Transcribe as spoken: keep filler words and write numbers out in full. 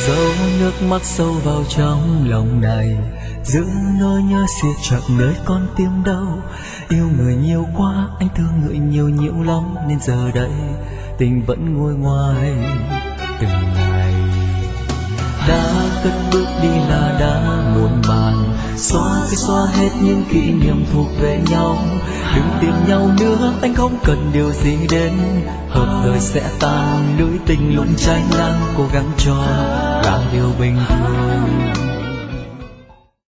Dấu nước mắt sâu vào trong lòng này, giữ nỗi nhớ siết chặt nơi con tim đau. Yêu người nhiều quá, anh thương người nhiều nhiều lắm, nên giờ đây tình vẫn nguôi ngoai từng ngày. Đã cất bước đi là đã muộn màng, xóa cái xóa hết những kỷ niệm thuộc về nhau. Đừng tìm nhau nữa, anh không cần điều gì đến, hợp rồi sẽ tan, lưỡi tình luôn cháy ngang, cố gắng cho ra điều bình thường.